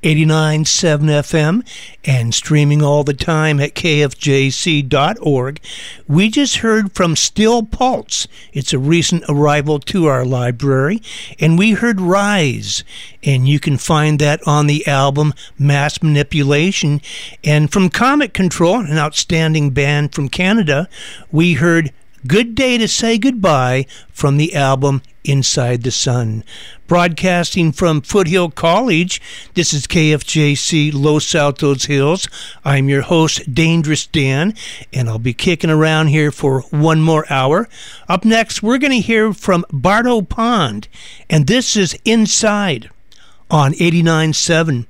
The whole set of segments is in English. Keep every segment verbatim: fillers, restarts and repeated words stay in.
eighty-nine point seven F M and streaming all the time at K F J C dot org. We just heard from Still Pulse. It's a recent arrival to our library. And we heard Rise, and you can find that on the album Mass Manipulation. And from Comet Control, an outstanding band from Canada, we heard Good Day to Say Goodbye from the album Inside the Sun. Broadcasting from Foothill College, this is K F J C Los Altos Hills. I'm your host, Dangerous Dan, and I'll be kicking around here for one more hour. Up next, we're going to hear from Bardo Pond, and this is Inside on eighty-nine point seven.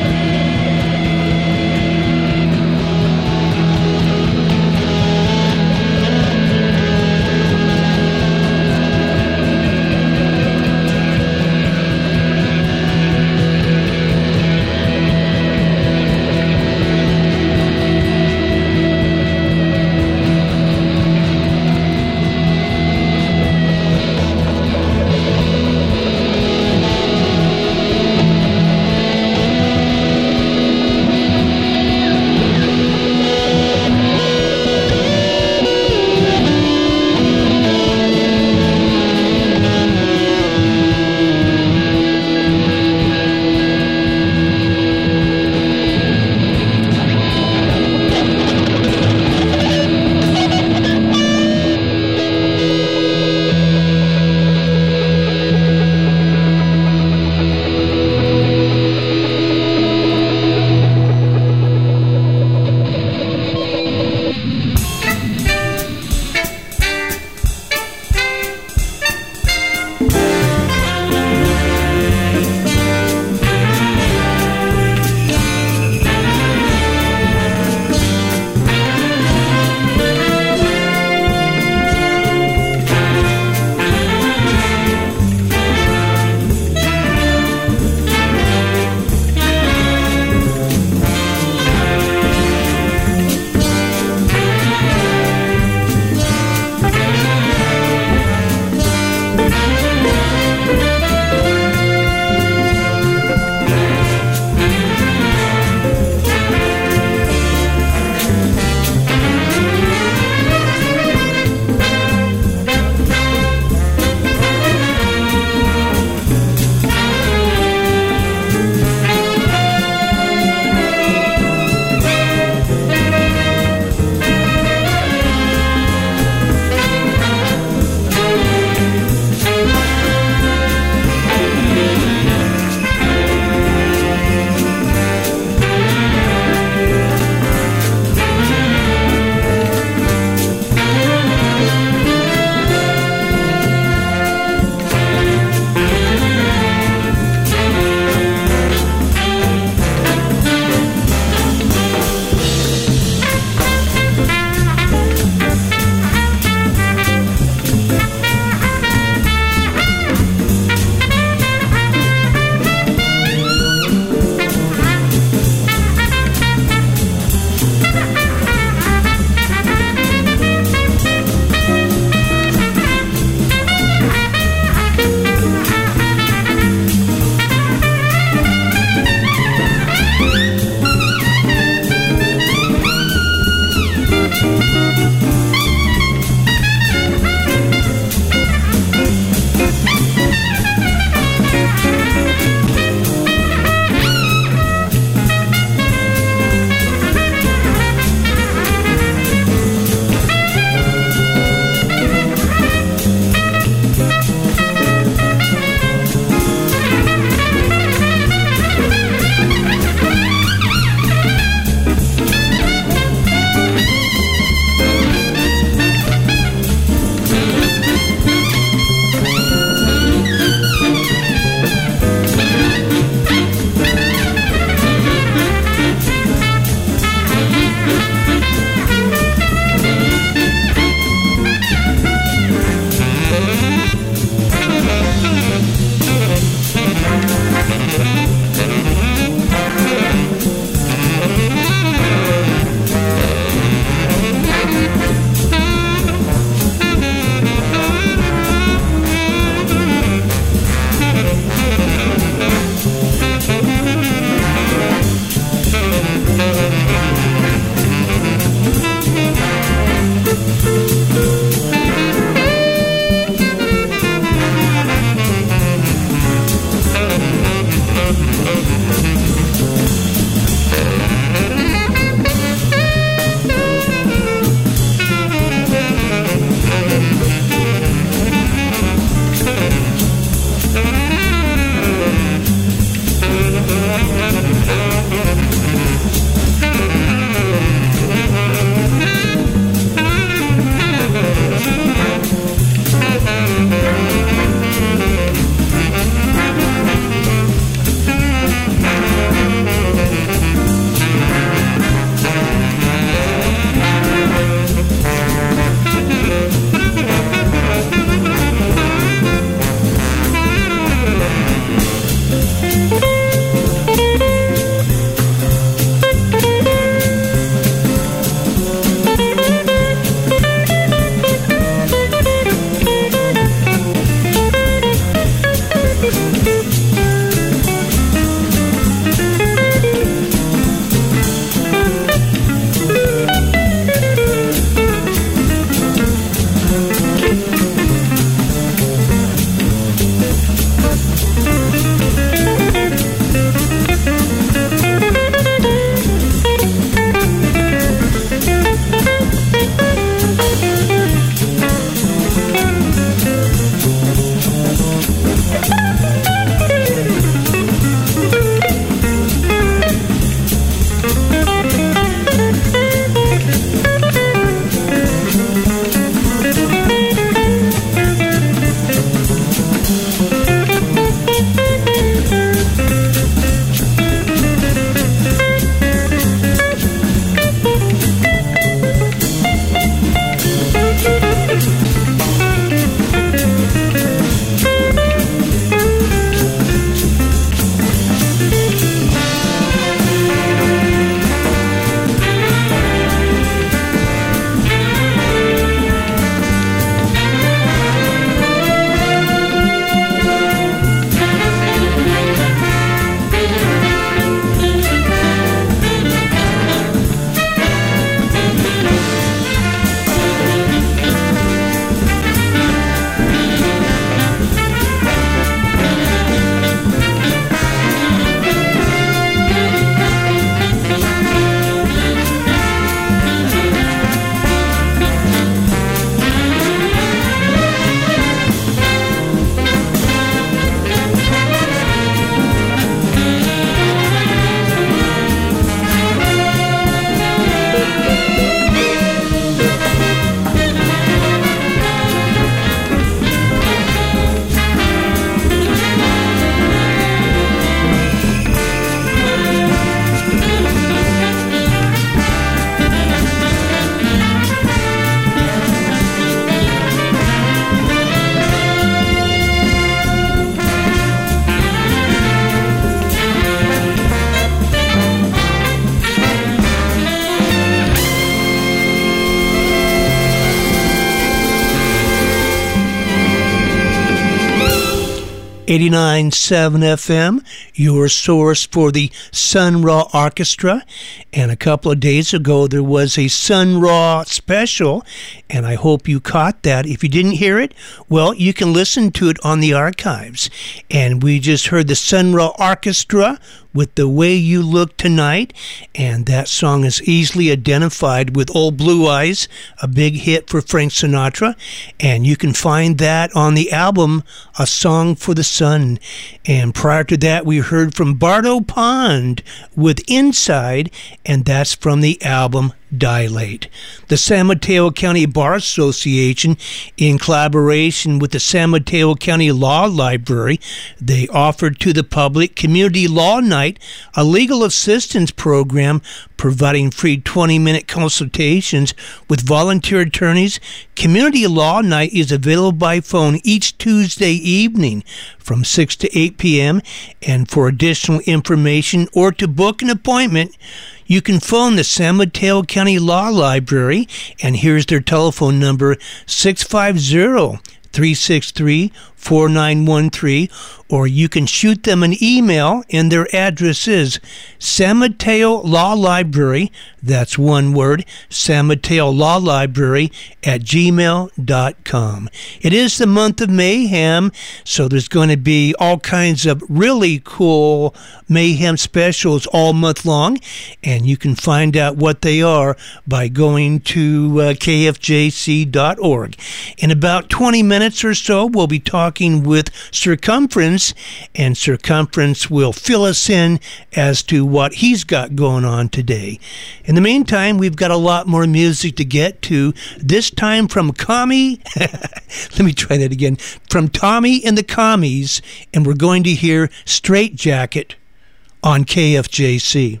eighty-nine point seven F M, your source for the Sun Ra Orchestra. And a couple of days ago, there was a Sun Ra special, and I hope you caught that. If you didn't hear it, well, you can listen to it on the archives. And we just heard the Sun Ra Orchestra with The Way You Look Tonight, and that song is easily identified with Old Blue Eyes, a big hit for Frank Sinatra, and you can find that on the album A Song for the Sun. And prior to that, we heard from Bardo Pond with Inside, and that's from the album Dilate. The San Mateo County Bar Association, in collaboration with the San Mateo County Law Library, they offered to the public Community Law Night, a legal assistance program providing free twenty-minute consultations with volunteer attorneys. Community Law Night is available by phone each Tuesday evening from six to eight p.m. And for additional information or to book an appointment, you can phone the San Mateo County Law Library, and here's their telephone number, six five zero, three six three, four nine one three, or you can shoot them an email, and their address is San Mateo Law Library, that's one word, San Mateo Law Library at gmail dot com. It is the month of Mayhem, so there's going to be all kinds of really cool Mayhem specials all month long, and you can find out what they are by going to uh, K F J C dot org. In about twenty minutes or so, we'll be talking with Circumference, and Circumference will fill us in as to what he's got going on today. In the meantime, we've got a lot more music to get to, this time from Commie, let me try that again, from Tommy and the Commies, and we're going to hear Straight Jacket on K F J C.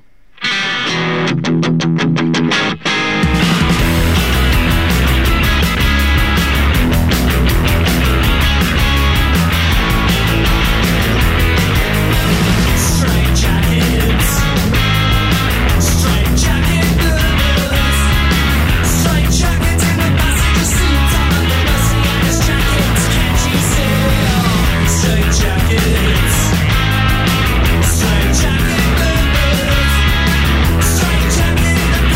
Straight jacket,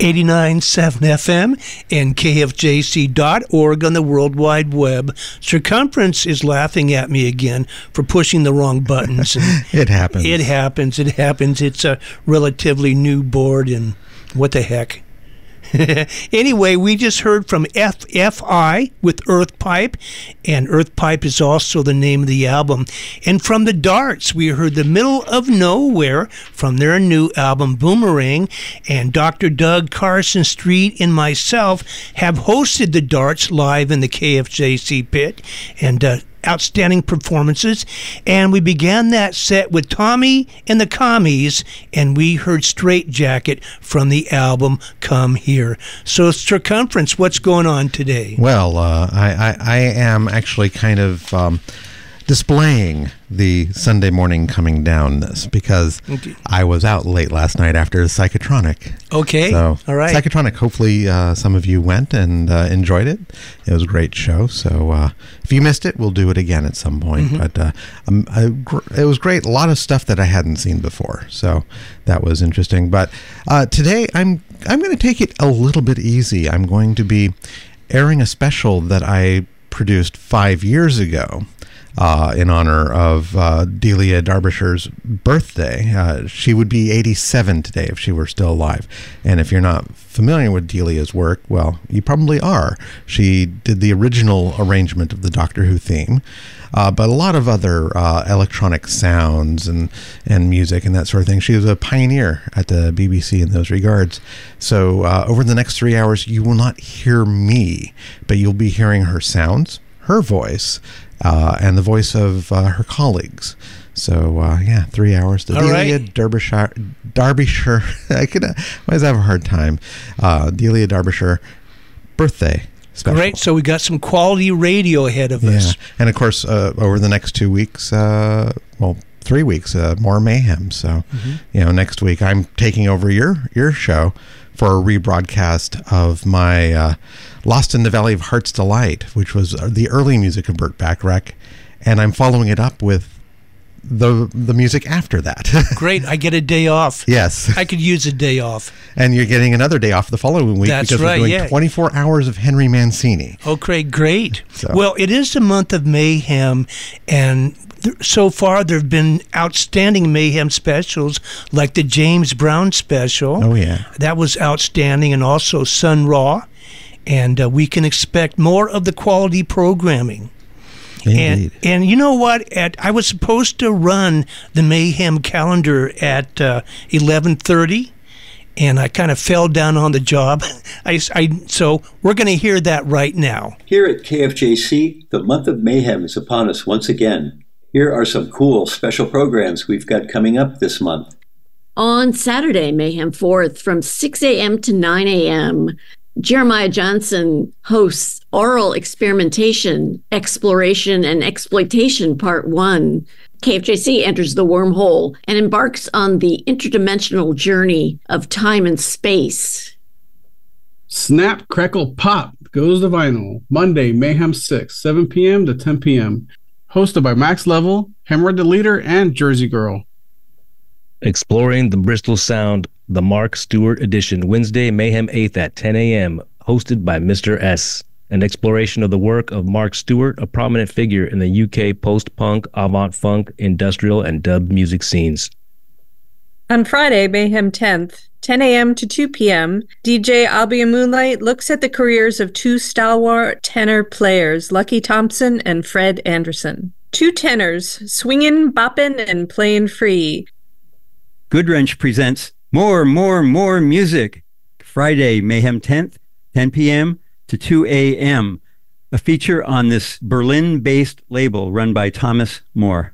eighty-nine point seven F M and K F J C dot org on the World Wide Web. Circumference is laughing at me again for pushing the wrong buttons. It happens. It happens. It happens. It's a relatively new board, and what the heck. Anyway, we just heard from F F I with Earth Pipe, and Earth Pipe is also the name of the album. And from the Darts, we heard The Middle of Nowhere from their new album Boomerang, and Doctor Doug, Carson Street, and myself have hosted the Darts live in the K F J C pit, and uh, outstanding performances. And we began that set with Tommy and the Commies, and we heard Straight Jacket from the album Come Here. So, Circumference, what's going on today? Well, uh, I, I, I am actually kind of um, displaying the Sunday morning coming downness because okay. I was out late last night after Psychotronic. Okay. So, all right. Psychotronic, hopefully uh, some of you went and uh, enjoyed it. It was a great show. So uh, if you missed it, we'll do it again at some point. Mm-hmm. But uh, um, I, it was great. A lot of stuff that I hadn't seen before. So that was interesting. But uh, today I'm I'm going to take it a little bit easy. I'm going to be airing a special that I produced five years ago. Uh, in honor of uh, Delia Derbyshire's birthday. Uh, she would be eighty-seven today if she were still alive. And if you're not familiar with Delia's work, well, you probably are. She did the original arrangement of the Doctor Who theme, uh, but a lot of other uh, electronic sounds and, and music and that sort of thing. She was a pioneer at the B B C in those regards. So uh, over the next three hours, you will not hear me, but you'll be hearing her sounds, her voice, Uh, and the voice of uh, her colleagues. So, uh, yeah, three hours. The All Delia right. Derbyshire, Derbyshire, I could, uh, I always have a hard time. Uh, Delia Derbyshire birthday special. Great. So we got some quality radio ahead of yeah. us. And, of course, uh, over the next two weeks, uh, well, three weeks, uh, more mayhem. So, mm-hmm. you know, next week I'm taking over your, your show for a rebroadcast of my uh, Lost in the Valley of Heart's Delight, which was the early music of Burt Bacharach, and I'm following it up with the the music after that. Great, I get a day off. Yes. I could use a day off. And you're getting another day off the following week. That's because right, we're doing yeah. twenty-four hours of Henry Mancini. Okay, great. So. Well, it is the month of mayhem, and so far there have been outstanding mayhem specials like the James Brown special. Oh, yeah. That was outstanding, and also Sun Ra. And uh, we can expect more of the quality programming. Indeed. And, and you know what? At, I was supposed to run the Mayhem calendar at uh, eleven thirty, and I kind of fell down on the job. I, I, so we're going to hear that right now. Here at K F J C, the month of mayhem is upon us once again. Here are some cool special programs we've got coming up this month. On Saturday, Mayhem fourth, from six a.m. to nine a.m., Jeremiah Johnson hosts Oral Experimentation, Exploration, and Exploitation Part one. K F J C enters the wormhole and embarks on the interdimensional journey of time and space. Snap, Crackle, Pop goes to vinyl. Monday, Mayhem six, seven p.m. to ten p.m. Hosted by Max Level, Hammer the Leader, and Jersey Girl. Exploring the Bristol Sound, the Mark Stewart edition, Wednesday, Mayhem eighth at ten a.m., hosted by Mister S. An exploration of the work of Mark Stewart, a prominent figure in the U K post-punk, avant-funk, industrial, and dub music scenes. On Friday, Mayhem tenth, ten a.m. to two p.m., D J Albion Moonlight looks at the careers of two stalwart tenor players, Lucky Thompson and Fred Anderson. Two tenors, swingin', boppin', and playin' free. Goodwrench presents More, More, More Music. Friday, Mayhem tenth, ten p.m. to two a.m. A feature on this Berlin-based label run by Thomas Moore.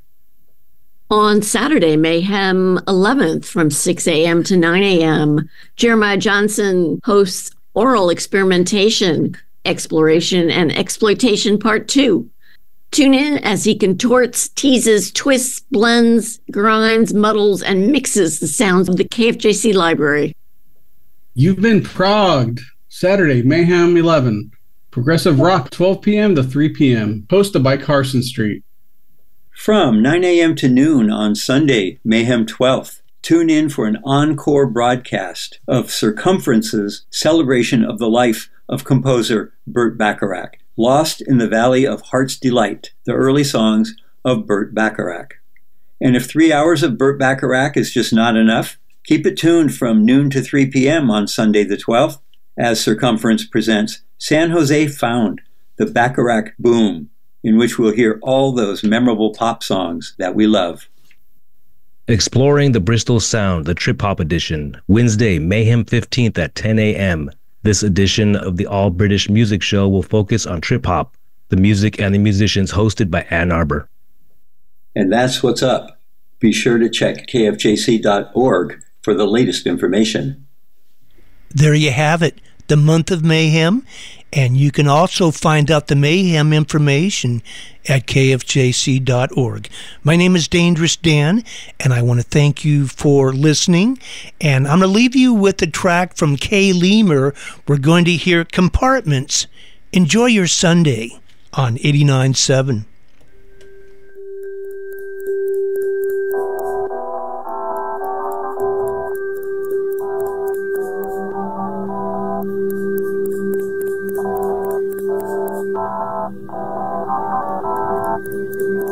On Saturday, Mayhem eleventh, from six a.m. to nine a.m., Jeremiah Johnson hosts Oral Experimentation, Exploration, and Exploitation Part two. Tune in as he contorts, teases, twists, blends, grinds, muddles, and mixes the sounds of the K F J C library. You've been progged. Saturday, Mayhem eleven. Progressive Rock, twelve p.m. to three p.m. Hosted by Carson Street. From nine a.m. to noon on Sunday, Mayhem twelfth. tune in for an encore broadcast of Circumference's celebration of the life of composer Burt Bacharach, Lost in the Valley of Heart's Delight, the early songs of Burt Bacharach. And if three hours of Burt Bacharach is just not enough, keep it tuned from noon to three p.m. on Sunday the twelfth as Circumference presents San Jose Found, the Bacharach Boom, in which we'll hear all those memorable pop songs that we love. Exploring the Bristol Sound, the Trip Hop Edition, Wednesday, Mayhem fifteenth at ten a.m. This edition of the All British Music Show will focus on trip hop, the music and the musicians, hosted by Ann Arbor. And that's what's up. Be sure to check K F J C dot org for the latest information. There you have it, the month of Mayhem. And you can also find out the Mayhem information at K F J C dot org. My name is Dangerous Dan, and I want to thank you for listening. And I'm going to leave you with a track from Kay Lemur. We're going to hear Compartments. Enjoy your Sunday on eighty-nine point seven. Thank you.